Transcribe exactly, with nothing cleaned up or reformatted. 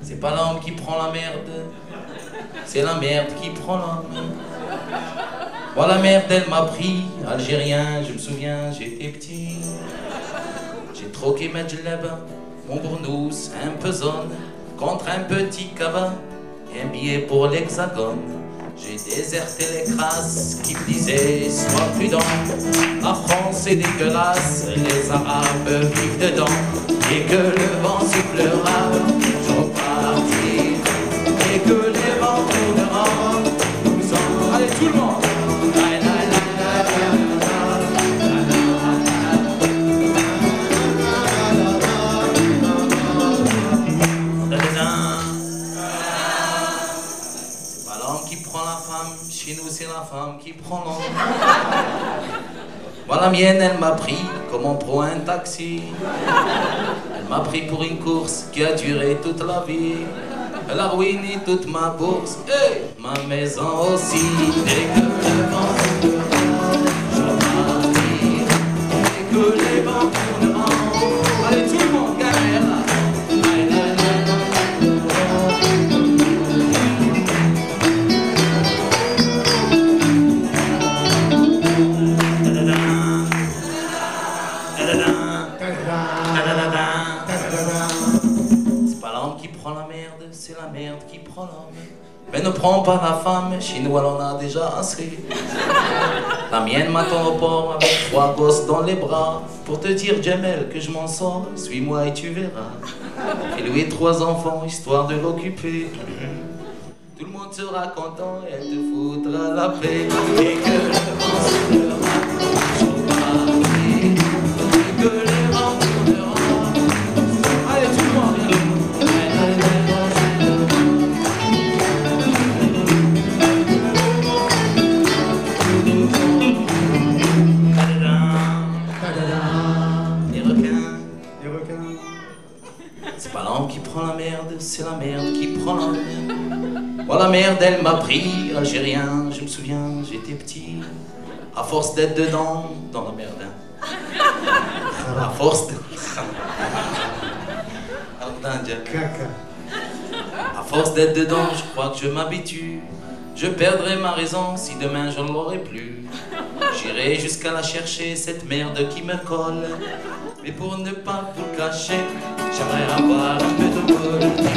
C'est pas l'homme qui prend la merde, c'est la merde qui prend l'homme. Voilà, la merde, elle m'a pris, algérien, je me souviens, j'étais petit. J'ai troqué ma djellaba, mon bournous, un peu zone, contre un petit cabas et un billet pour l'hexagone. J'ai déserté les crasses qui me disaient sois prudent, la France est dégueulasse, les Arabes vivent dedans, et que le vent soufflera, je repartis, et que les vents tourneront, nous en... Allez tout le monde. Chez nous, c'est la femme qui prend l'homme. Voilà, la mienne, elle m'a pris comme on prend un taxi. Elle m'a pris pour une course qui a duré toute la vie. Elle a ruiné toute ma bourse et ma maison aussi. Dès que le vent tournera, je repartis. Dès que les vents tourneront, allez tout le monde, galère là. C'est pas l'homme qui prend la merde, c'est la merde qui prend l'homme. Mais ne prends pas la femme, chez nous elle en a déjà assez. La mienne m'attend au port avec trois gosses dans les bras. Pour te dire Jamel que je m'en sors, suis-moi et tu verras. J'ai loué trois enfants histoire de l'occuper. Tout le monde sera content et elle te foutra la paix. Et que le vent soufflera, je repartis. Et que les vents tourneront. Allez tout le monde, viens. Les requins, les requins. C'est pas l'homme qui prend la merde, c'est la merde qui prend l'homme. Voilà, la merde, elle m'a pris, algérien, je me souviens, j'étais petit. À force d'être dedans, dans la merde. Hein. À force de... À force d'être dedans, je crois que je m'habitue. Je perdrai ma raison si demain je ne l'aurai plus. J'irai jusqu'à la chercher, cette merde qui me colle. Mais pour ne pas tout cacher, j'aimerais avoir un peu de bol.